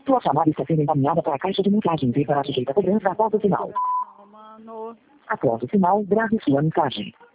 Sua chamada está sendo encaminhada para a caixa de mensagens e para sujeita a cobrança após o sinal. Mano. Após o sinal, grave sua mensagem.